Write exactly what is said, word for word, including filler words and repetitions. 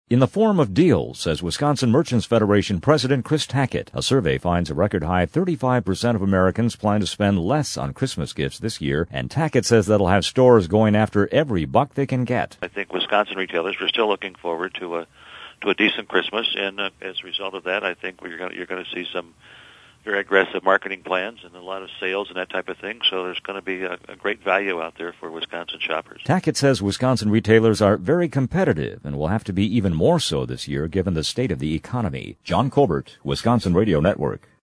in the form of deals, says Wisconsin Merchants Federation President Chris Tackett. A survey finds a record high thirty-five percent of Americans plan to spend less on Christmas gifts this year, and Tackett says that'll have stores going after every buck they can get. I think Wisconsin retailers are still looking forward to a to a decent Christmas, and uh, as a result of that, I think we're gonna, you're going to see some very aggressive marketing plans and a lot of sales and that type of thing. So there's going to be a, a great value out there for Wisconsin shoppers. Tackett says Wisconsin retailers are very competitive and will have to be even more so this year given the state of the economy. John Colbert, Wisconsin Radio Network.